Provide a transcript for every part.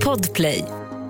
Podplay.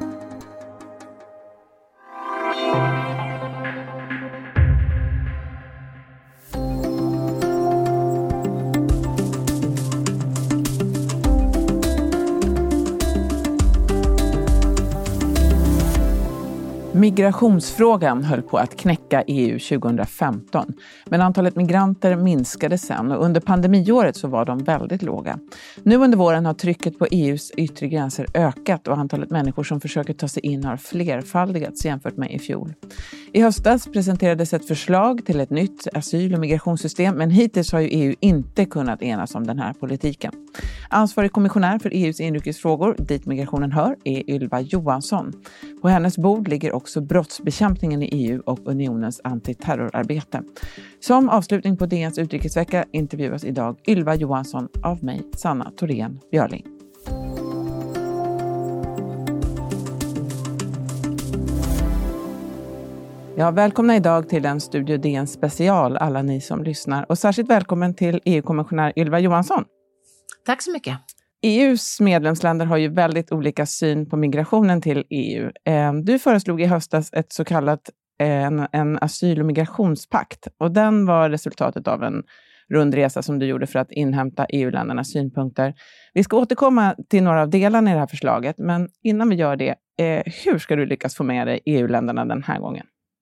Migrationsfrågan höll på att knäcka EU 2015, men antalet migranter minskade sen och under pandemiåret så var de väldigt låga. Nu under våren har trycket på EUs yttre gränser ökat och antalet människor som försöker ta sig in har flerfaldigats jämfört med i fjol. I höstas presenterades ett förslag till ett nytt asyl- och migrationssystem, men hittills har ju EU inte kunnat enas om den här politiken. Ansvarig kommissionär för EUs inrikesfrågor, dit migrationen hör, är Ylva Johansson. På hennes bord ligger också brottsbekämpningen i EU och unionens antiterrorarbete. Som avslutning på DNs utrikesvecka intervjuas idag Ylva Johansson av mig, Sanna Thorén Björling. Ja, välkomna idag till en Studio DN special, alla ni som lyssnar. Och särskilt välkommen till EU-kommissionär Ylva Johansson. Tack så mycket. EUs medlemsländer har ju väldigt olika syn på migrationen till EU. Du föreslog i höstas ett så kallat en asyl- och migrationspakt. Och den var resultatet av en rundresa som du gjorde för att inhämta EU-ländernas synpunkter. Vi ska återkomma till några av delarna i det här förslaget. Men innan vi gör det, hur ska du lyckas få med dig EU-länderna den här gången?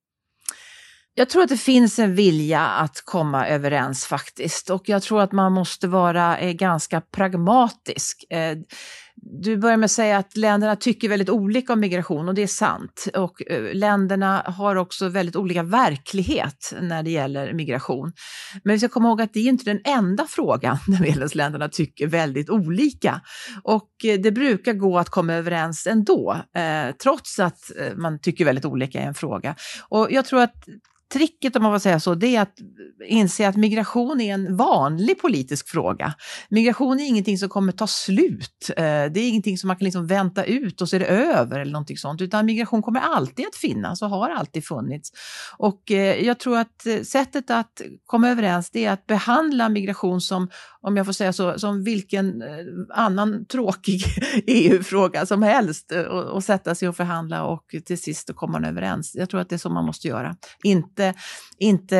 Jag tror att det finns en vilja att komma överens faktiskt, och jag tror att man måste vara ganska pragmatisk. Du börjar med att säga att länderna tycker väldigt olika om migration, och det är sant. Och länderna har också väldigt olika verklighet när det gäller migration. Men vi ska komma ihåg att det är inte den enda frågan när medlemsländerna tycker väldigt olika. Och det brukar gå att komma överens ändå, trots att man tycker väldigt olika i en fråga. Och jag tror att tricket, om man får säga så, det är att inse att migration är en vanlig politisk fråga. Migration är ingenting som kommer ta slut. Det är ingenting som man kan liksom vänta ut och så är det över eller någonting sånt. Utan migration kommer alltid att finnas och har alltid funnits. Och jag tror att sättet att komma överens, det är att behandla migration som, om jag får säga så, som vilken annan tråkig EU-fråga som helst, och sätta sig och förhandla och till sist komma överens. Jag tror att det är så man måste göra. Inte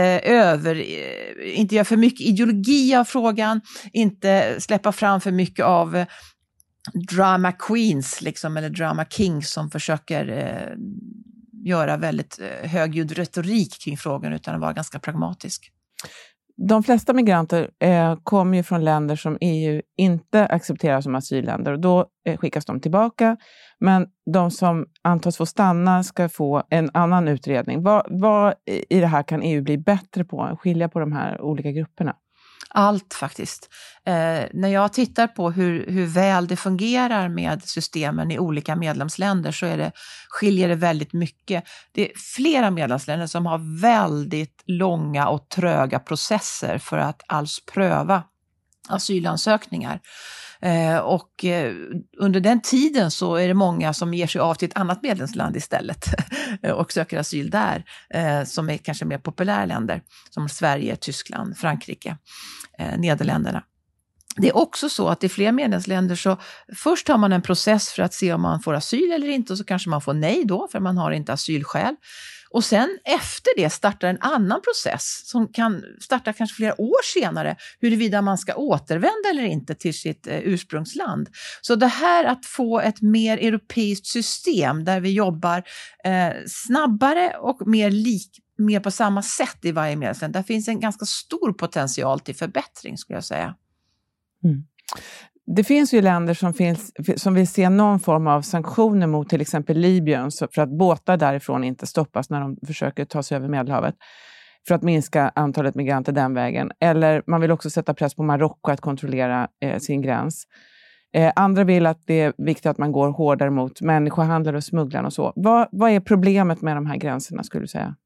göra för mycket ideologi av frågan, inte släppa fram för mycket av drama queens liksom, eller drama kings som försöker göra väldigt högljudd retorik kring frågan, utan att vara ganska pragmatisk. De flesta migranter kommer ju från länder som EU inte accepterar som asylländer, och då skickas de tillbaka. Men de som antas få stanna ska få en annan utredning. Vad i det här kan EU bli bättre på? Skilja på de här olika grupperna? Allt faktiskt. När jag tittar på hur väl det fungerar med systemen i olika medlemsländer så skiljer det väldigt mycket. Det är flera medlemsländer som har väldigt långa och tröga processer för att alls pröva asylansökningar. Och under den tiden så är det många som ger sig av till ett annat medlemsland istället och söker asyl där, som är kanske mer populära länder som Sverige, Tyskland, Frankrike, Nederländerna. Det är också så att i fler medlemsländer så först har man en process för att se om man får asyl eller inte, och så kanske man får nej då för man har inte asylskäl. Och sen efter det startar en annan process som kan starta kanske flera år senare, huruvida man ska återvända eller inte till sitt ursprungsland. Så det här att få ett mer europeiskt system där vi jobbar snabbare och mer på samma sätt i varje medlemsland, där finns en ganska stor potential till förbättring, skulle jag säga. Mm. Det finns ju länder som vill se någon form av sanktioner mot till exempel Libyen, för att båtar därifrån inte stoppas när de försöker ta sig över Medelhavet, för att minska antalet migranter den vägen. Eller man vill också sätta press på Marocko att kontrollera sin gräns. Andra vill att det är viktigt att man går hårdare mot människohandlare och smugglare och så. Vad är problemet med de här gränserna, skulle du säga?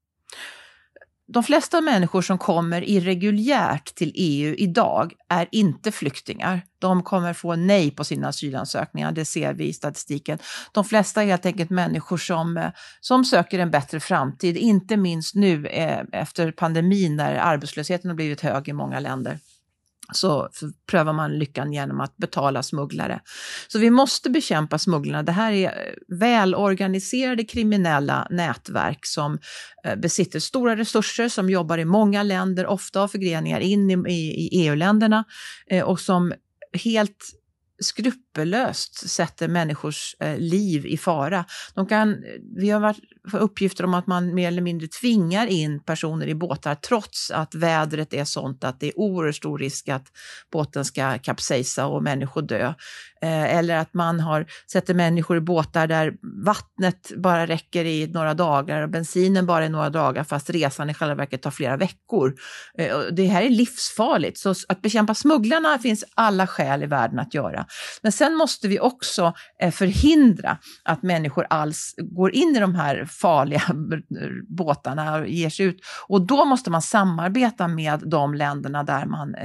De flesta människor som kommer irreguljärt till EU idag är inte flyktingar. De kommer få nej på sina asylansökningar, det ser vi i statistiken. De flesta är helt enkelt människor som söker en bättre framtid, inte minst nu efter pandemin när arbetslösheten har blivit hög i många länder. så prövar man lyckan genom att betala smugglare. Så vi måste bekämpa smugglarna. Det här är välorganiserade kriminella nätverk som besitter stora resurser, som jobbar i många länder, ofta har förgreningar in i EU-länderna och som helt skrupellöst sätter människors liv i fara. Vi har varit uppgifter om att man mer eller mindre tvingar in personer i båtar trots att vädret är sånt att det är oerhört stor risk att båten ska kapsejsa och människor dö. Eller att man sätter människor i båtar där vattnet bara räcker i några dagar och bensinen bara i några dagar fast resan i själva verket tar flera veckor. Det här är livsfarligt, så att bekämpa smugglarna finns alla skäl i världen att göra. Men sen måste vi också förhindra att människor alls går in i de här farliga båtarna och ger sig ut. Och då måste man samarbeta med de länderna där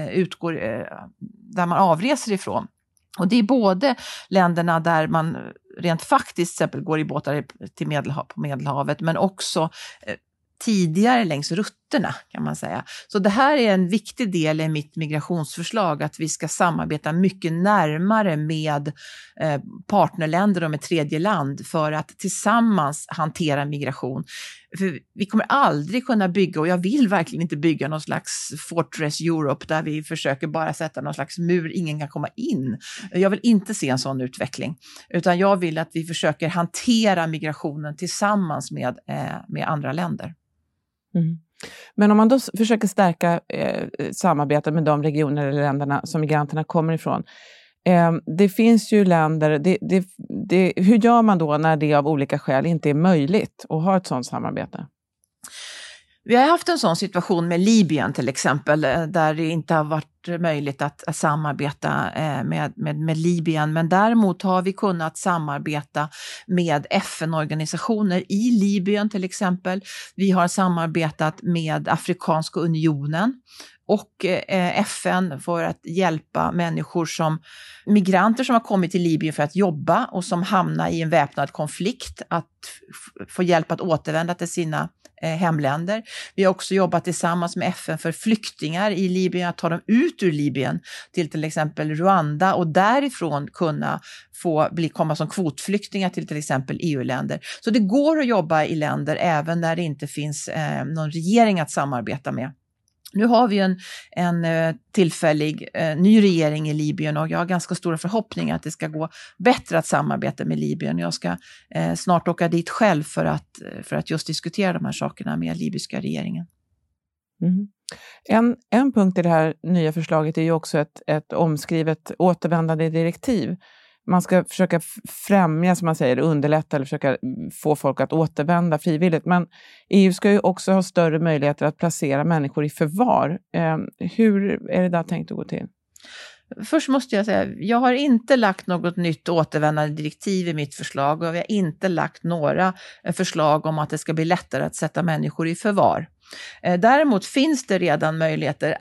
man avreser ifrån. Och det är både länderna där man rent faktiskt till exempel går i båtar på Medelhavet, men också tidigare längs rutterna kan man säga. Så det här är en viktig del i mitt migrationsförslag, att vi ska samarbeta mycket närmare med partnerländer och med tredje land för att tillsammans hantera migration. För vi kommer aldrig kunna bygga, och jag vill verkligen inte bygga någon slags Fortress Europe där vi försöker bara sätta någon slags mur, ingen kan komma in. Jag vill inte se en sån utveckling, utan jag vill att vi försöker hantera migrationen tillsammans med andra länder. Mm. Men om man då försöker stärka samarbetet med de regioner eller länderna som migranterna kommer ifrån. Det finns ju länder, hur gör man då när det av olika skäl inte är möjligt att ha ett sådant samarbete? Vi har haft en sån situation med Libyen till exempel, där det inte har varit möjligt att samarbeta med Libyen, men däremot har vi kunnat samarbeta med FN-organisationer i Libyen till exempel. Vi har samarbetat med Afrikanska unionen och FN för att hjälpa migranter som har kommit till Libyen för att jobba och som hamnar i en väpnad konflikt att få hjälp att återvända till sina hemländer. Vi har också jobbat tillsammans med FN för flyktingar i Libyen, att ta dem ut ur Libyen till exempel Rwanda och därifrån kunna komma som kvotflyktingar till exempel EU-länder. Så det går att jobba i länder även när det inte finns någon regering att samarbeta med. Nu har vi en tillfällig ny regering i Libyen och jag har ganska stora förhoppningar att det ska gå bättre att samarbeta med Libyen. Jag ska snart åka dit själv för att just diskutera de här sakerna med libyska regeringen. Mm. En punkt i det här nya förslaget är ju också ett omskrivet återvändande direktiv. Man ska försöka främja, som man säger, underlätta eller försöka få folk att återvända frivilligt. Men EU ska ju också ha större möjligheter att placera människor i förvar. Hur är det där tänkt att gå till? Först måste jag säga, jag har inte lagt något nytt återvändande direktiv i mitt förslag och vi har inte lagt några förslag om att det ska bli lättare att sätta människor i förvar. Däremot finns det redan möjligheter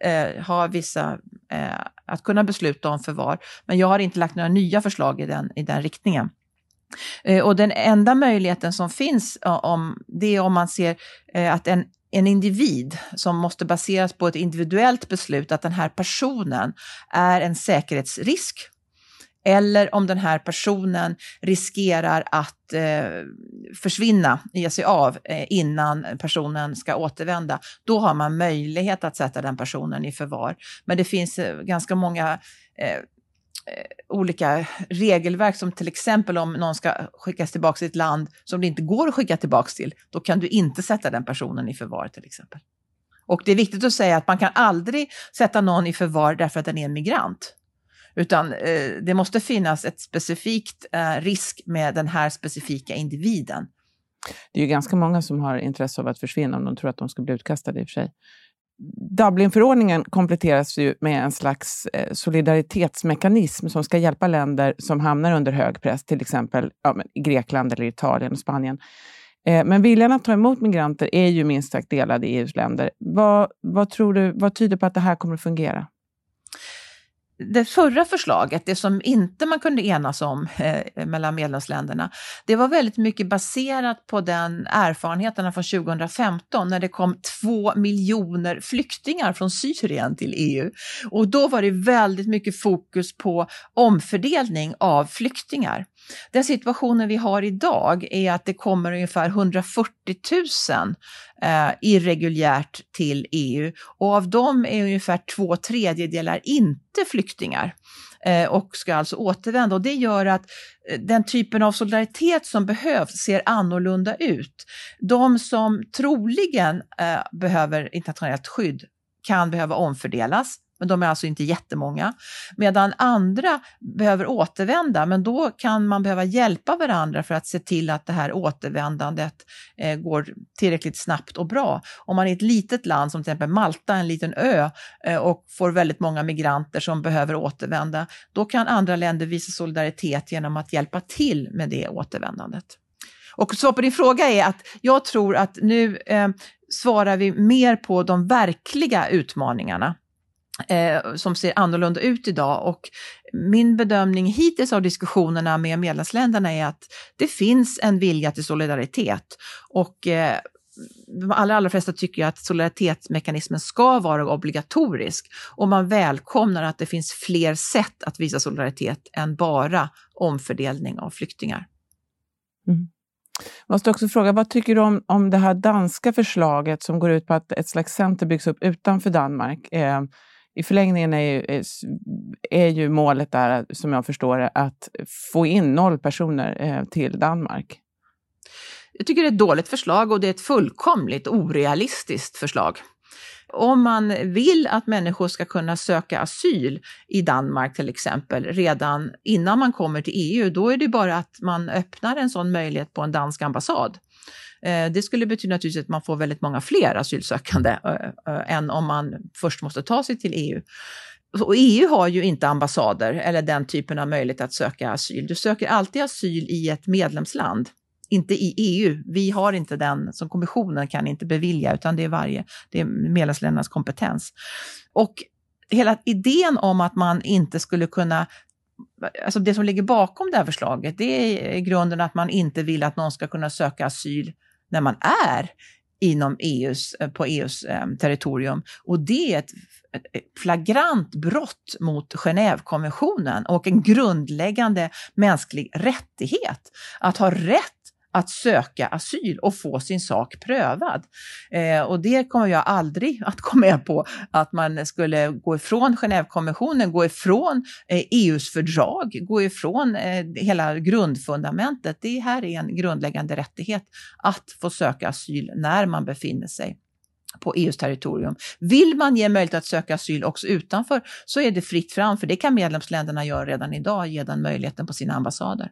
att kunna besluta om förvar, men jag har inte lagt några nya förslag i den riktningen. Och den enda möjligheten som finns det är om man ser att en individ som måste baseras på ett individuellt beslut, att den här personen är en säkerhetsrisk, eller om den här personen riskerar att ge sig av innan personen ska återvända, då har man möjlighet att sätta den personen i förvar. Men det finns ganska många olika regelverk, som till exempel om någon ska skickas tillbaka till ett land som det inte går att skicka tillbaka till, då kan du inte sätta den personen i förvar till exempel. Och det är viktigt att säga att man kan aldrig sätta någon i förvar därför att den är en migrant. Utan det måste finnas ett specifikt risk med den här specifika individen. Det är ju ganska många som har intresse av att försvinna om de tror att de ska bli utkastade i och för sig. Dublinförordningen kompletteras ju med en slags solidaritetsmekanism som ska hjälpa länder som hamnar under hög press, till exempel Grekland eller Italien och Spanien. Men viljan att ta emot migranter är ju minst sagt delad i EUs länder. Vad tror du, vad tyder på att det här kommer att fungera? det förra förslaget, det som inte man kunde enas om mellan medlemsländerna, det var väldigt mycket baserat på den erfarenheterna från 2015 när det kom 2 miljoner flyktingar från Syrien till EU. Och då var det väldigt mycket fokus på omfördelning av flyktingar. Den situationen vi har idag är att det kommer ungefär 140 000 irreguljärt till EU och av dem är ungefär 2/3 inte flyktingar och ska alltså återvända. Och det gör att den typen av solidaritet som behövs ser annorlunda ut. De som troligen behöver internationellt skydd kan behöva omfördelas. Men de är alltså inte jättemånga. Medan andra behöver återvända, men då kan man behöva hjälpa varandra för att se till att det här återvändandet går tillräckligt snabbt och bra. Om man är ett litet land som till exempel Malta, en liten ö, och får väldigt många migranter som behöver återvända, då kan andra länder visa solidaritet genom att hjälpa till med det återvändandet. Och så på din fråga är att jag tror att nu svarar vi mer på de verkliga utmaningarna som ser annorlunda ut idag, och min bedömning hittills av diskussionerna med medlemsländerna är att det finns en vilja till solidaritet och de allra flesta tycker att solidaritetsmekanismen ska vara obligatorisk och man välkomnar att det finns fler sätt att visa solidaritet än bara omfördelning av flyktingar. Mm. Jag måste också fråga, vad tycker du om det här danska förslaget som går ut på att ett slags center byggs upp utanför Danmark? I förlängningen är ju målet där, som jag förstår det, att få in 0 personer till Danmark. Jag tycker det är ett dåligt förslag och det är ett fullkomligt orealistiskt förslag. Om man vill att människor ska kunna söka asyl i Danmark till exempel redan innan man kommer till EU, då är det bara att man öppnar en sån möjlighet på en dansk ambassad. Det skulle betyda naturligtvis att man får väldigt många fler asylsökande än om man först måste ta sig till EU. Och EU har ju inte ambassader eller den typen av möjlighet att söka asyl. Du söker alltid asyl i ett medlemsland, inte i EU. Vi har inte den som kommissionen kan inte bevilja, utan det är medlemsländernas kompetens. Och hela idén om att man inte skulle kunna, alltså det som ligger bakom det här förslaget, det är i grunden att man inte vill att någon ska kunna söka asyl när man är inom på EUs territorium. Och det är ett flagrant brott mot Genèvekonventionen och en grundläggande mänsklig rättighet att ha rätt att söka asyl och få sin sak prövad. Och det kommer jag aldrig att gå med på, att man skulle gå ifrån Genèvekonventionen, gå ifrån EUs fördrag, gå ifrån hela grundfundamentet. Det här är en grundläggande rättighet att få söka asyl när man befinner sig på EUs territorium. Vill man ge möjlighet att söka asyl också utanför, så är det fritt fram, för det kan medlemsländerna göra redan idag, ge den möjligheten på sina ambassader.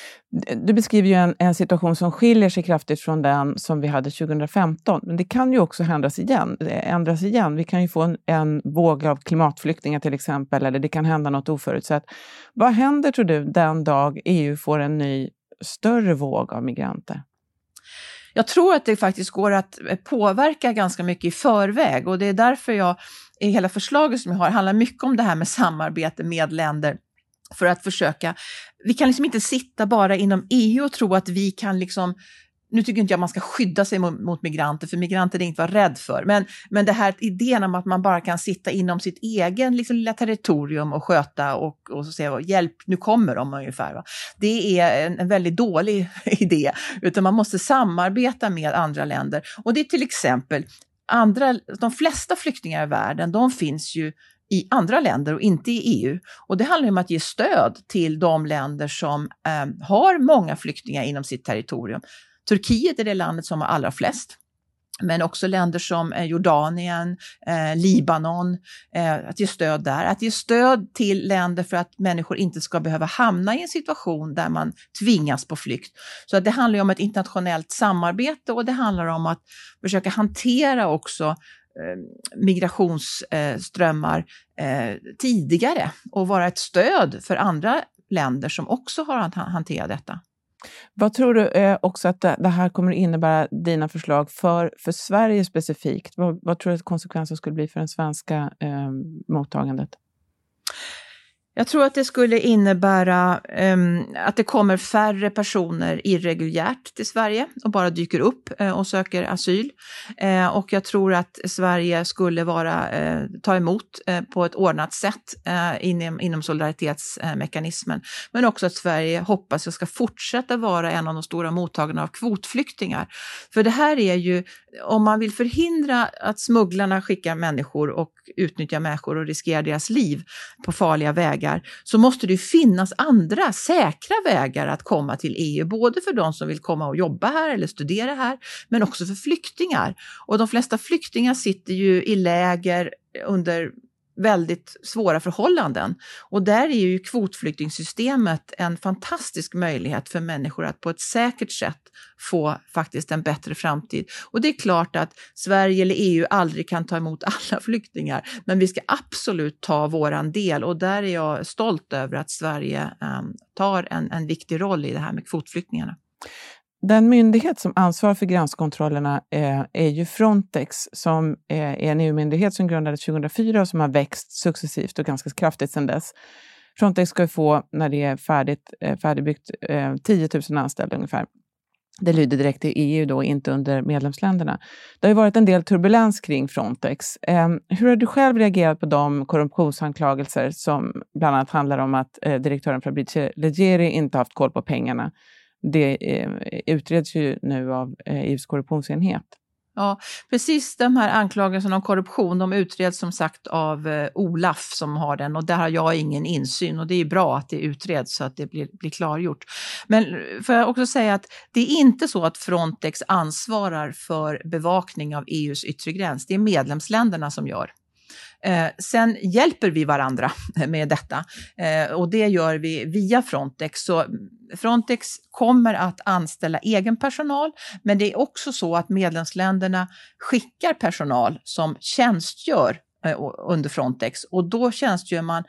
Du beskriver ju en situation som skiljer sig kraftigt från den som vi hade 2015. Men det kan ju också ändras igen. Vi kan ju få en våg av klimatflyktingar till exempel, eller det kan hända något oförutsett. Vad händer, tror du, den dag EU får en ny större våg av migranter? Jag tror att det faktiskt går att påverka ganska mycket i förväg, och det är därför i hela förslaget som jag har handlar mycket om det här med samarbete med länder. För att försöka, vi kan liksom inte sitta bara inom EU och tro att vi kan liksom, nu tycker inte jag man ska skydda sig mot migranter, för migranter är inte vara rädd för. Men det här idén om att man bara kan sitta inom sitt egen liksom lilla territorium och sköta och så säga hjälp, nu kommer de ungefär. Va? Det är en väldigt dålig idé, utan man måste samarbeta med andra länder. Och det är till exempel, de flesta flyktingar i världen, de finns ju i andra länder och inte i EU. Och det handlar om att ge stöd till de länder som har många flyktingar inom sitt territorium. Turkiet är det landet som har allra flest, men också länder som Jordanien, Libanon, att ge stöd där. Att ge stöd till länder för att människor inte ska behöva hamna i en situation där man tvingas på flykt. Så att det handlar om ett internationellt samarbete, och det handlar om att försöka hantera också migrationsströmmar tidigare och vara ett stöd för andra länder som också har att hantera detta. Vad tror du också att det här kommer att innebära, dina förslag, för Sverige specifikt? Vad tror du att konsekvenser skulle bli för det svenska mottagandet? Jag tror att det skulle innebära att det kommer färre personer irreguljärt till Sverige och bara dyker upp och söker asyl. Och jag tror att Sverige skulle ta emot på ett ordnat sätt inom solidaritetsmekanismen. Men också att Sverige hoppas att ska fortsätta vara en av de stora mottagarna av kvotflyktingar. För det här är ju, om man vill förhindra att smugglarna skickar människor och utnyttjar människor och riskerar deras liv på farliga vägar, så måste det finnas andra säkra vägar att komma till EU, både för de som vill komma och jobba här eller studera här, men också för flyktingar. Och de flesta flyktingar sitter ju i läger under väldigt svåra förhållanden. Och där är ju kvotflyktingsystemet en fantastisk möjlighet för människor att på ett säkert sätt få faktiskt en bättre framtid. Och det är klart att Sverige eller EU aldrig kan ta emot alla flyktingar, men vi ska absolut ta våran del, och där är jag stolt över att Sverige tar en viktig roll i det här med kvotflyktingarna. Den myndighet som ansvarar för gränskontrollerna är ju Frontex, som är en EU-myndighet som grundades 2004 och som har växt successivt och ganska kraftigt sedan dess. Frontex ska ju få, när det är färdigbyggt, 10 000 anställda ungefär. Det lyder direkt till EU då, inte under medlemsländerna. Det har ju varit en del turbulens kring Frontex. Hur har du själv reagerat på de korruptionsanklagelser som bland annat handlar om att direktören Fabrizio Leggeri inte haft koll på pengarna? Det utreds ju nu av EUs korruptionsenhet. Ja, precis, de här anklagelserna om korruption, de utreds som sagt av Olaf som har den, och där har jag ingen insyn, och det är bra att det utreds så att det blir klargjort. Men får jag också säga att det är inte så att Frontex ansvarar för bevakning av EUs yttre gräns, det är medlemsländerna som gör. Sen hjälper vi varandra med detta och det gör vi via Frontex. Så Frontex kommer att anställa egen personal, men det är också så att medlemsländerna skickar personal som tjänstgör under Frontex, och då tjänstgör man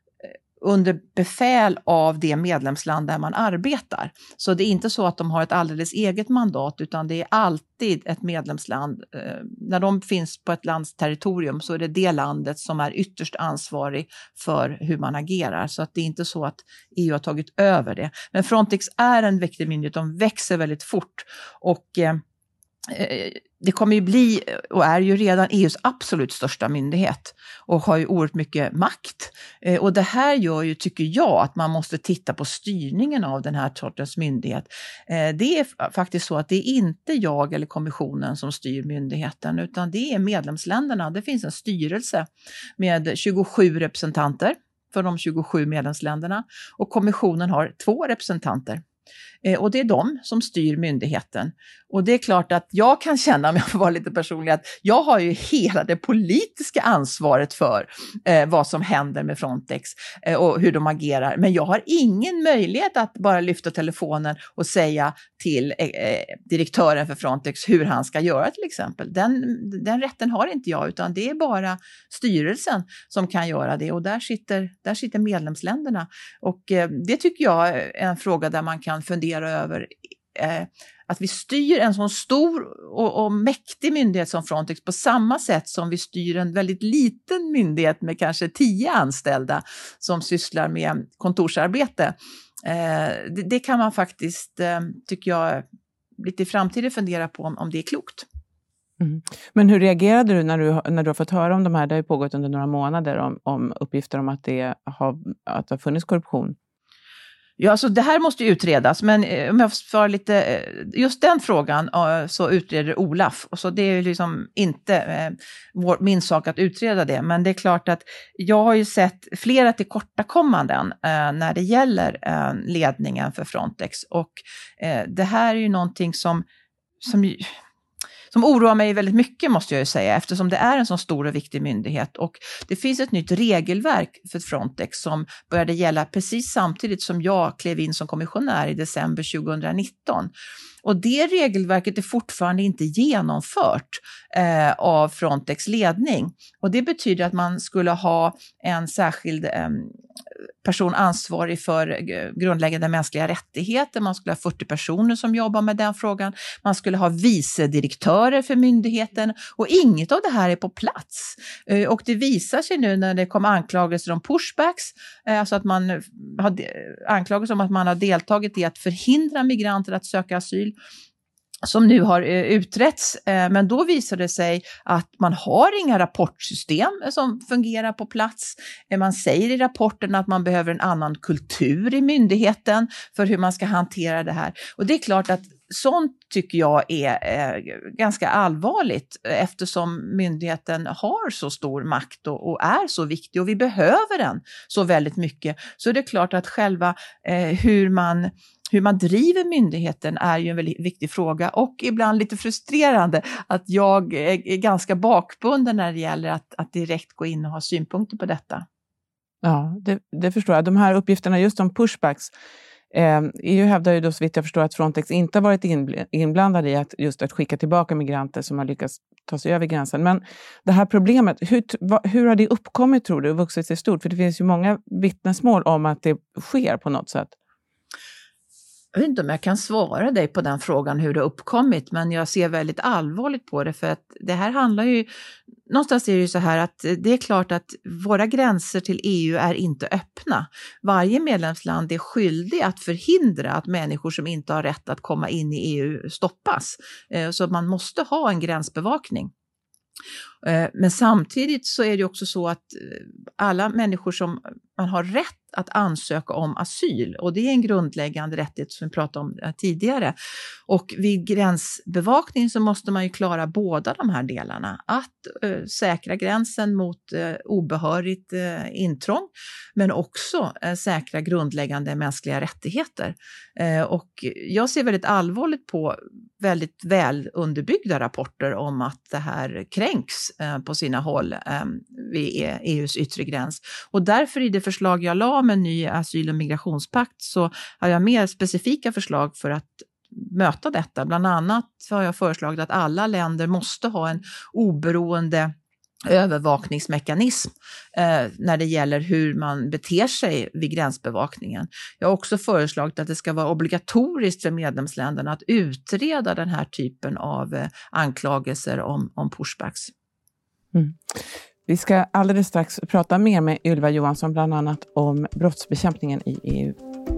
under befäl av det medlemsland där man arbetar. Så det är inte så att de har ett alldeles eget mandat, utan det är alltid ett medlemsland. När de finns på ett lands territorium så är det landet som är ytterst ansvarig för hur man agerar. Så att det är inte så att EU har tagit över det. Men Frontex är en viktig myndighet, de växer väldigt fort, och det kommer ju bli, och är ju redan, EUs absolut största myndighet och har ju oerhört mycket makt. Och det här gör ju, tycker jag, att man måste titta på styrningen av den här sortens myndighet. Det är faktiskt så att det är inte jag eller kommissionen som styr myndigheten, utan det är medlemsländerna. Det finns en styrelse med 27 representanter för de 27 medlemsländerna, och kommissionen har 2 representanter. Och det är de som styr myndigheten. Och det är klart att jag kan känna, om jag får vara lite personlig, att jag har ju hela det politiska ansvaret för vad som händer med Frontex och hur de agerar. Men jag har ingen möjlighet att bara lyfta telefonen och säga till direktören för Frontex hur han ska göra till exempel. Den rätten har inte jag, utan det är bara styrelsen som kan göra det. Och där sitter medlemsländerna. Och det tycker jag är en fråga där man kan fundera över att vi styr en sån stor och mäktig myndighet som Frontex på samma sätt som vi styr en väldigt liten myndighet med kanske 10 anställda som sysslar med kontorsarbete. Det kan man faktiskt, tycker jag, lite i framtiden fundera på om det är klokt. Mm. Men hur reagerade du när du har fått höra om de här? Det har ju pågått under några månader om uppgifter om att det har funnits korruption. Ja, alltså det här måste ju utredas, men om jag svarar lite, just den frågan så utreder Olaf, och så det är ju liksom inte min sak att utreda det, men det är klart att jag har ju sett flera tillkortakommanden när det gäller ledningen för Frontex, och det här är ju någonting som oroar mig väldigt mycket, måste jag ju säga, eftersom det är en så stor och viktig myndighet. Och det finns ett nytt regelverk för Frontex som började gälla precis samtidigt som jag klev in som kommissionär i december 2019. Och det regelverket är fortfarande inte genomfört av Frontex ledning. Och det betyder att man skulle ha en särskild person ansvarig för grundläggande mänskliga rättigheter. Man skulle ha 40 personer som jobbar med den frågan. Man skulle ha vicedirektörer för myndigheten och inget av det här är på plats. Och det visar sig nu när det kom anklagelser om pushbacks, alltså att man har anklagelser om att man har deltagit i att förhindra migranter att söka asyl, som nu har utretts, men då visade det sig att man har inga rapportsystem som fungerar på plats. Man säger i rapporten att man behöver en annan kultur i myndigheten för hur man ska hantera det här. Och det är klart att sånt tycker jag är ganska allvarligt eftersom myndigheten har så stor makt och är så viktig och vi behöver den så väldigt mycket. Så det är klart att själva hur man driver myndigheten är ju en väldigt viktig fråga och ibland lite frustrerande att jag är ganska bakbunden när det gäller att direkt gå in och ha synpunkter på detta. Ja, det förstår jag. De här uppgifterna just om pushbacks, EU hävdar ju då så vitt jag förstår att Frontex inte har varit inblandad i att skicka tillbaka migranter som har lyckats ta sig över gränsen. Men det här problemet, hur har det uppkommit tror du och vuxit sig stort? För det finns ju många vittnesmål om att det sker på något sätt. Jag vet inte om jag kan svara dig på den frågan hur det har uppkommit, men jag ser väldigt allvarligt på det för att det här handlar ju, någonstans är det ju så här att det är klart att våra gränser till EU är inte öppna. Varje medlemsland är skyldig att förhindra att människor som inte har rätt att komma in i EU stoppas. Så man måste ha en gränsbevakning. Men samtidigt så är det också så att alla människor som man har rätt att ansöka om asyl, och det är en grundläggande rättighet som vi pratade om tidigare, och vid gränsbevakning så måste man ju klara båda de här delarna, att säkra gränsen mot obehörigt intrång men också säkra grundläggande mänskliga rättigheter. Och jag ser väldigt allvarligt på väldigt väl underbyggda rapporter om att det här kränks på sina håll vid EUs yttre gräns. Och därför i det förslag jag la med en ny asyl- och migrationspakt så har jag mer specifika förslag för att möta detta. Bland annat har jag föreslagit att alla länder måste ha en oberoende övervakningsmekanism när det gäller hur man beter sig vid gränsbevakningen. Jag har också föreslagit att det ska vara obligatoriskt för medlemsländerna att utreda den här typen av anklagelser om pushbacks. Mm. Vi ska alldeles strax prata mer med Ylva Johansson bland annat om brottsbekämpningen i EU.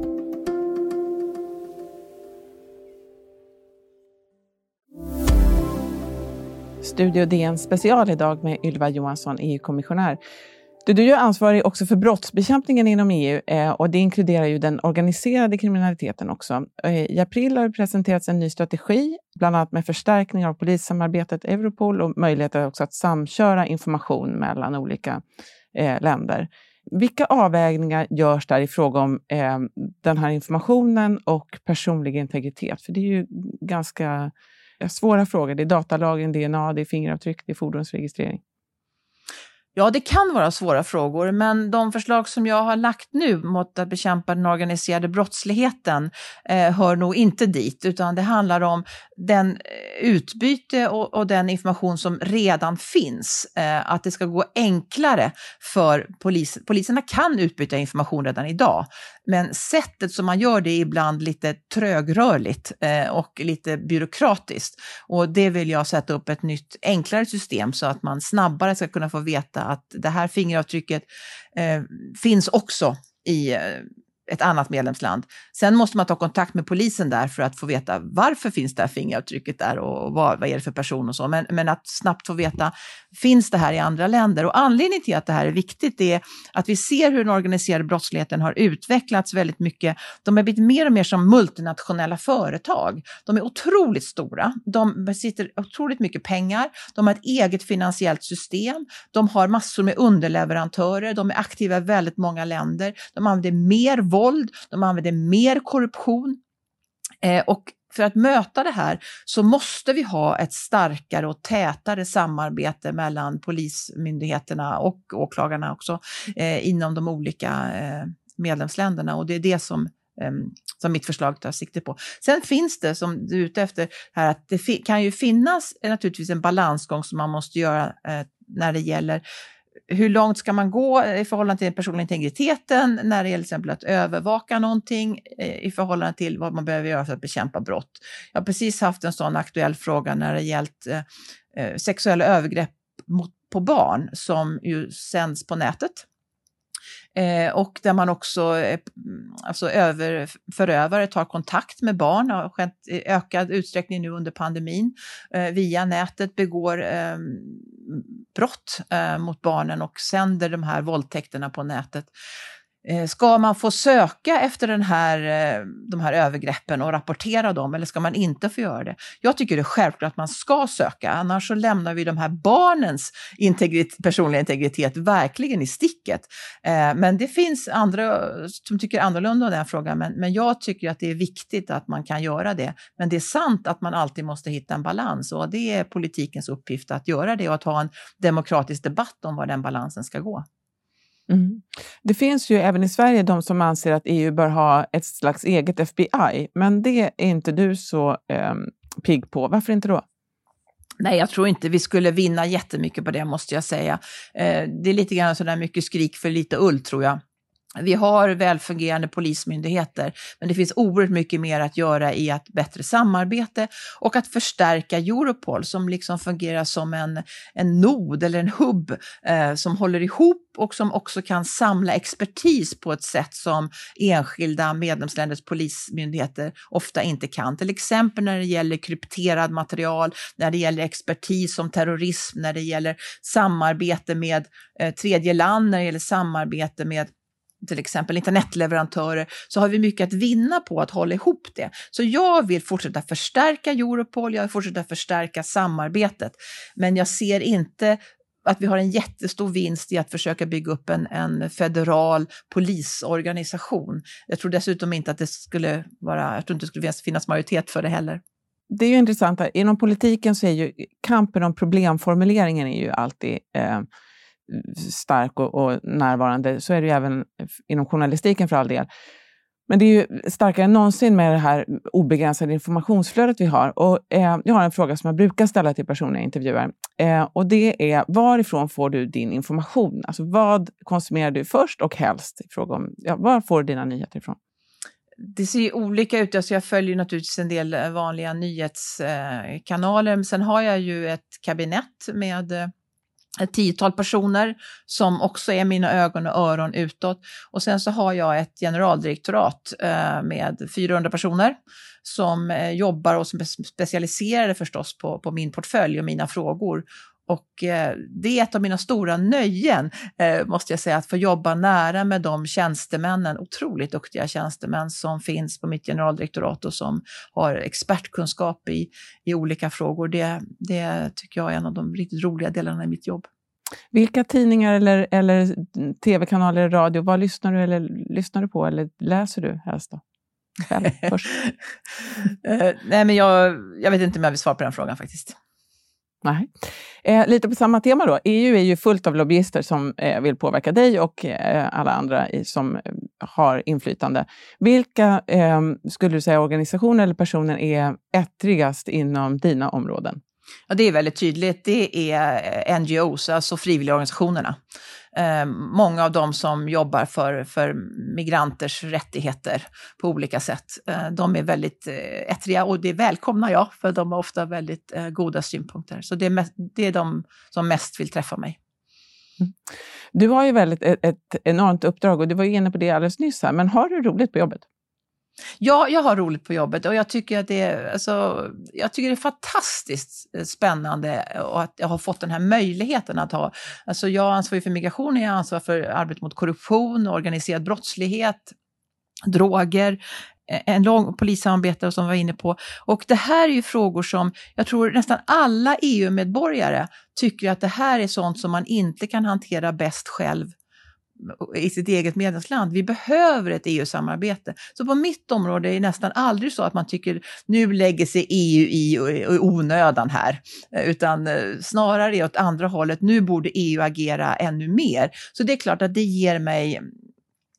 Studio DN special idag med Ylva Johansson, EU-kommissionär. Du är ju ansvarig också för brottsbekämpningen inom EU och det inkluderar ju den organiserade kriminaliteten också. I april har det presenterats en ny strategi, bland annat med förstärkning av polissamarbetet Europol och möjligheter också att samköra information mellan olika länder. Vilka avvägningar görs där i fråga om den här informationen och personlig integritet? För det är ju ganska svåra frågor. Det är datalagen, DNA, det är fingeravtryck, det är fordonsregistrering. Ja, det kan vara svåra frågor, men de förslag som jag har lagt nu mot att bekämpa den organiserade brottsligheten hör nog inte dit, utan det handlar om den utbyte och den information som redan finns. Att det ska gå enklare för poliserna kan utbyta information redan idag, men sättet som man gör det är ibland lite trögrörligt och lite byråkratiskt. Och det vill jag sätta upp ett nytt enklare system så att man snabbare ska kunna få veta att det här fingeravtrycket finns också i ett annat medlemsland. Sen måste man ta kontakt med polisen där för att få veta varför finns det här fingeravtrycket där och vad är det för person och så. Men att snabbt få veta, finns det här i andra länder? Och anledningen till att det här är viktigt är att vi ser hur den organiserade brottsligheten har utvecklats väldigt mycket. De har blivit mer och mer som multinationella företag. De är otroligt stora. De besitter otroligt mycket pengar. De har ett eget finansiellt system. De har massor med underleverantörer. De är aktiva i väldigt många länder. De använder mer våld. De använder mer korruption. Och för att möta det här så måste vi ha ett starkare och tätare samarbete mellan polismyndigheterna och åklagarna också inom de olika medlemsländerna, och det är det som mitt förslag tar sikte på. Sen finns det, som du är ute efter här, att det kan ju finnas naturligtvis en balansgång som man måste göra när det gäller hur långt ska man gå i förhållande till den personliga integriteten när det gäller till exempel att övervaka någonting i förhållande till vad man behöver göra för att bekämpa brott. Jag har precis haft en sån aktuell fråga när det gällt sexuella övergrepp på barn som ju sänds på nätet. Och där man också, alltså förövare tar kontakt med barn, har skett i ökad utsträckning nu under pandemin, via nätet begår brott mot barnen och sänder de här våldtäkterna på nätet. Ska man få söka efter de här övergreppen och rapportera dem, eller ska man inte få göra det? Jag tycker det är självklart att man ska söka, annars så lämnar vi de här barnens personliga integritet verkligen i sticket. Men det finns andra som tycker annorlunda om den här frågan, men jag tycker att det är viktigt att man kan göra det. Men det är sant att man alltid måste hitta en balans, och det är politikens uppgift att göra det och att ha en demokratisk debatt om var den balansen ska gå. Mm. Det finns ju även i Sverige de som anser att EU bör ha ett slags eget FBI, men det är inte du så pigg på. Varför inte då? Nej, jag tror inte vi skulle vinna jättemycket på det, måste jag säga. Det är lite grann sådär mycket skrik för lite ull, tror jag. Vi har välfungerande polismyndigheter, men det finns oerhört mycket mer att göra i att bättre samarbete och att förstärka Europol som liksom fungerar som en nod eller en hubb som håller ihop och som också kan samla expertis på ett sätt som enskilda medlemsländers polismyndigheter ofta inte kan. Till exempel när det gäller krypterad material, när det gäller expertis som terrorism, när det gäller samarbete med tredje land, när det gäller samarbete med till exempel internetleverantörer, så har vi mycket att vinna på att hålla ihop det. Så jag vill fortsätta förstärka Europol, jag vill fortsätta förstärka samarbetet, men jag ser inte att vi har en jättestor vinst i att försöka bygga upp en federal polisorganisation. Jag tror dessutom inte att det skulle finnas majoritet för det heller. Det är ju intressant, inom politiken så är ju kampen om problemformuleringen är ju alltid stark och närvarande. Så är det ju även inom journalistiken för all del. Men det är ju starkare än någonsin med det här obegränsade informationsflödet vi har. Och jag har en fråga som jag brukar ställa till personer jag intervjuar. Och det är, varifrån får du din information? Alltså vad konsumerar du först och helst? I fråga om, var får du dina nyheter ifrån? Det ser ju olika ut. Alltså jag följer naturligtvis en del vanliga nyhetskanaler. Men sen har jag ju ett kabinett med ett 10-tal personer som också är mina ögon och öron utåt. Och sen så har jag ett generaldirektorat med 400 personer som jobbar och som är specialiserade förstås på min portfölj och mina frågor. Och det är ett av mina stora nöjen, måste jag säga, att få jobba nära med de tjänstemännen, otroligt duktiga tjänstemän som finns på mitt generaldirektorat och som har expertkunskap i olika frågor. Det tycker jag är en av de riktigt roliga delarna i mitt jobb. Vilka tidningar eller tv-kanaler, radio, vad lyssnar du på eller läser du helst då? Nej, men jag vet inte om jag vill svara på den frågan faktiskt. Nej. Lite på samma tema då. EU är ju fullt av lobbyister som vill påverka dig och alla andra som har inflytande. Vilka skulle du säga organisationer eller personer är ettrigast inom dina områden? Ja, det är väldigt tydligt. Det är NGOs, alltså frivilligorganisationerna. Många av dem som jobbar för migranters rättigheter på olika sätt. De är väldigt ettriga och det välkomnar jag, för de har ofta väldigt goda synpunkter. Så det är de som mest vill träffa mig. Mm. Du har ju väldigt ett enormt uppdrag och du var ju inne på det alldeles nyss här. Men har du roligt på jobbet? Ja, jag har roligt på jobbet och jag tycker att det är fantastiskt spännande och att jag har fått den här möjligheten att ha. Alltså jag ansvarar för migration, jag ansvarar för arbete mot korruption, organiserad brottslighet, droger, en lång polissamarbete som vi var inne på. Och det här är ju frågor som jag tror nästan alla EU-medborgare tycker att det här är sånt som man inte kan hantera bäst själv i sitt eget medlemsland. Vi behöver ett EU-samarbete. Så på mitt område är det nästan aldrig så att man tycker nu lägger sig EU i onödan här. Utan snarare åt andra hållet, nu borde EU agera ännu mer. Så det är klart att det ger mig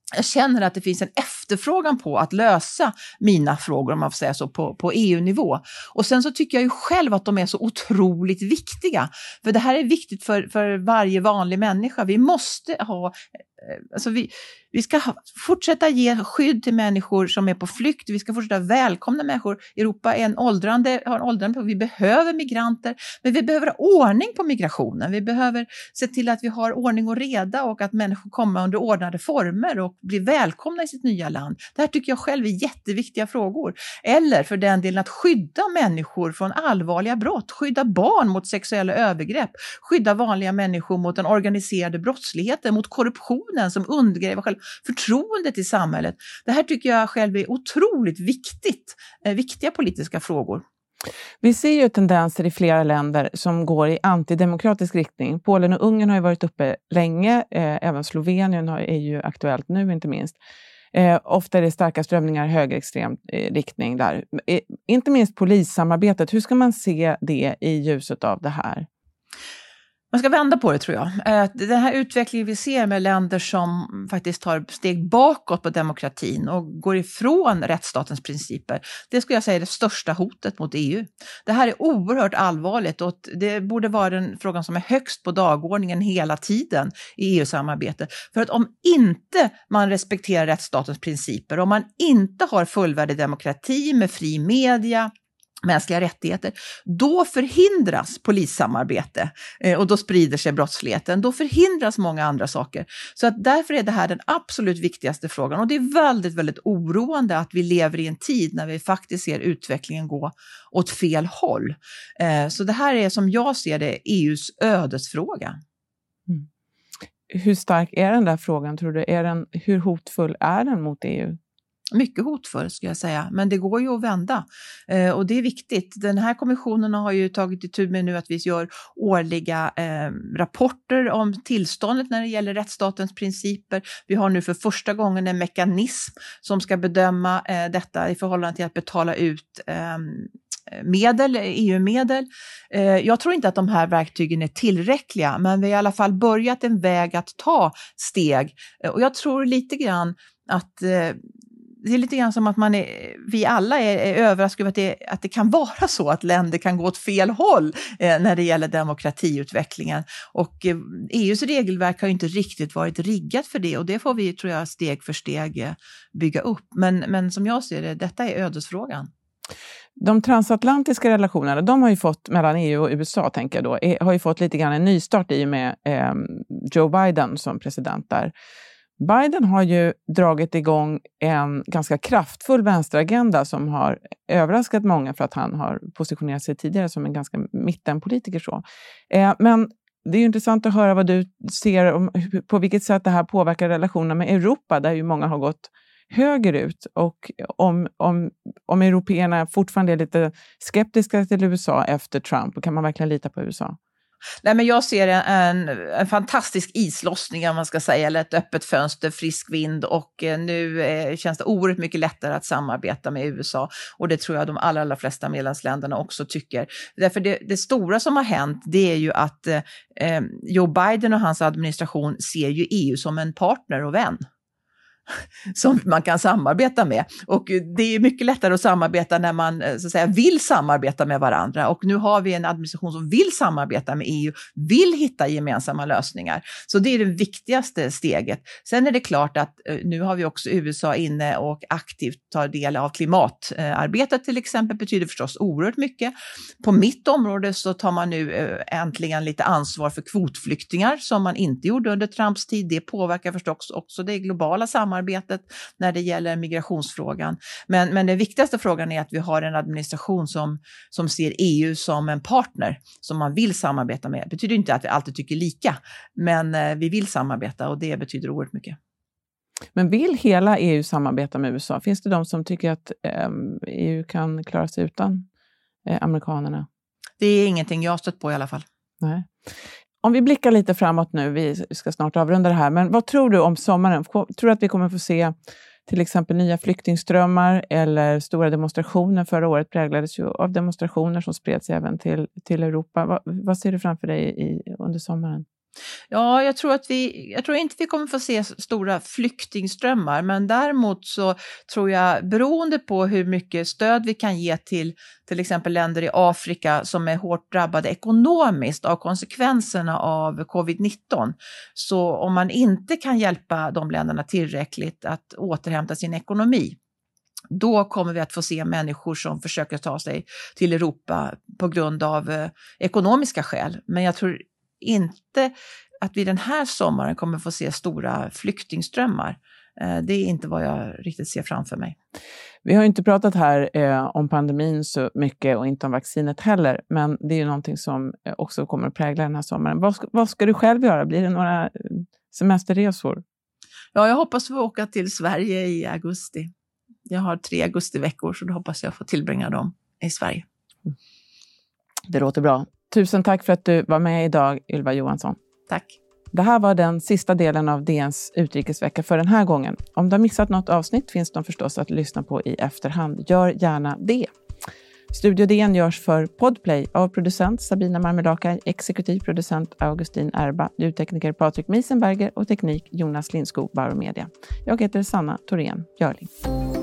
jag känner att det finns en efterfrågan på att lösa mina frågor, om man får säga så, på EU-nivå. Och sen så tycker jag ju själv att de är så otroligt viktiga. För det här är viktigt för varje vanlig människa. Vi måste ha... Alltså vi ska fortsätta ge skydd till människor som är på flykt. Vi ska fortsätta välkomna människor. Europa är har en åldrande. Vi behöver migranter, men vi behöver ha ordning på migrationen. Vi behöver se till att vi har ordning och reda och att människor kommer under ordnade former och blir välkomna i sitt nya land. Det här tycker jag själv är jätteviktiga frågor. Eller för den delen att skydda människor från allvarliga brott, skydda barn mot sexuella övergrepp, skydda vanliga människor mot den organiserade brottsligheten, mot korruptionen som undergräver själv förtroendet i samhället. Det här tycker jag själv är otroligt viktiga politiska frågor. Vi ser ju tendenser i flera länder som går i antidemokratisk riktning. Polen och Ungern har ju varit uppe länge, även Slovenien är ju aktuellt nu inte minst. Ofta är det starka strömningar i högerextrem riktning där. Inte minst polissamarbetet, hur ska man se det i ljuset av det här? Man ska vända på det, tror jag. Den här utvecklingen vi ser med länder som faktiskt tar steg bakåt på demokratin och går ifrån rättsstatens principer, det skulle jag säga är det största hotet mot EU. Det här är oerhört allvarligt och det borde vara den frågan som är högst på dagordningen hela tiden i EU-samarbetet. För att om inte man respekterar rättsstatens principer, om man inte har fullvärdig demokrati med fri media, mänskliga rättigheter, då förhindras polissamarbete och då sprider sig brottsligheten. Då förhindras många andra saker. Så att därför är det här den absolut viktigaste frågan. Och det är väldigt, väldigt oroande att vi lever i en tid när vi faktiskt ser utvecklingen gå åt fel håll. Så det här är, som jag ser det, EUs ödesfråga. Mm. Hur stark är den där frågan, tror du? Hur hotfull är den mot EU? Mycket hotfull, skulle jag säga, men det går ju att vända och det är viktigt. Den här kommissionen har ju tagit itu med nu att vi gör årliga rapporter om tillståndet när det gäller rättsstatens principer. Vi har nu för första gången en mekanism som ska bedöma detta i förhållande till att betala ut EU-medel. Jag tror inte att de här verktygen är tillräckliga, men vi har i alla fall börjat en väg att ta steg. Och jag tror lite grann att det är lite grann som att vi alla är överraskade över att det kan vara så att länder kan gå åt fel håll när det gäller demokratiutvecklingen. Och EUs regelverk har ju inte riktigt varit riggat för det, och det får vi, tror jag, steg för steg bygga upp. Men som jag ser det, detta är ödesfrågan. De transatlantiska relationerna, de har ju fått, mellan EU och USA tänker jag då, har ju fått lite grann en nystart i med Joe Biden som president där. Biden har ju dragit igång en ganska kraftfull vänsteragenda som har överraskat många för att han har positionerat sig tidigare som en ganska mittenpolitiker. Så. Men det är ju intressant att höra vad du ser om på vilket sätt det här påverkar relationerna med Europa, där ju många har gått högerut, och om européerna fortfarande är lite skeptiska till USA efter Trump, och kan man verkligen lita på USA? Nej, men jag ser en fantastisk islossning, om man ska säga, eller ett öppet fönster, frisk vind, och nu känns det oerhört mycket lättare att samarbeta med USA, och det tror jag de allra flesta medlemsländerna också tycker. Därför det stora som har hänt, det är ju att Joe Biden och hans administration ser ju EU som en partner och vän som man kan samarbeta med, och det är mycket lättare att samarbeta när man, så att säga, vill samarbeta med varandra, och nu har vi en administration som vill samarbeta med EU, vill hitta gemensamma lösningar, så det är det viktigaste steget. Sen är det klart att nu har vi också USA inne och aktivt tar del av klimatarbetet till exempel, betyder förstås oerhört mycket. På mitt område så tar man nu äntligen lite ansvar för kvotflyktingar som man inte gjorde under Trumps tid. Det påverkar förstås också det globala samarbetet när det gäller migrationsfrågan. Men den viktigaste frågan är att vi har en administration som ser EU som en partner som man vill samarbeta med. Det betyder inte att vi alltid tycker lika, men vi vill samarbeta, och det betyder oerhört mycket. Men vill hela EU samarbeta med USA? Finns det de som tycker att EU kan klara sig utan amerikanerna? Det är ingenting jag har stött på i alla fall. Nej. Om vi blickar lite framåt nu, vi ska snart avrunda det här, men vad tror du om sommaren? Tror du att vi kommer få se till exempel nya flyktingströmmar eller stora demonstrationer? Förra året präglades ju av demonstrationer som spred sig även till Europa. Vad ser du framför dig under sommaren? Ja, jag tror inte vi kommer få se stora flyktingströmmar, men däremot så tror jag, beroende på hur mycket stöd vi kan ge till exempel länder i Afrika som är hårt drabbade ekonomiskt av konsekvenserna av covid-19, så om man inte kan hjälpa de länderna tillräckligt att återhämta sin ekonomi, då kommer vi att få se människor som försöker ta sig till Europa på grund av ekonomiska skäl. Men jag tror inte att vi den här sommaren kommer få se stora flyktingströmmar. Det är inte vad jag riktigt ser framför mig. Vi har inte pratat här om pandemin så mycket och inte om vaccinet heller, men det är ju någonting som också kommer att prägla den här sommaren. Vad ska du själv göra? Blir det några semesterresor? Ja, jag hoppas få åka till Sverige i augusti. Jag har 3 augustiveckor, så då hoppas jag få tillbringa dem i Sverige. Det låter bra. Tusen tack för att du var med idag, Ylva Johansson. Tack. Det här var den sista delen av DNs utrikesvecka för den här gången. Om du har missat något avsnitt finns de förstås att lyssna på i efterhand. Gör gärna det. Studio DN görs för Podplay av producent Sabina Marmelaka, exekutiv producent Augustin Erba, ljudtekniker Patrik Miesenberger och teknik Jonas Lindskog, Bauer Media. Jag heter Sanna Thorén Görling.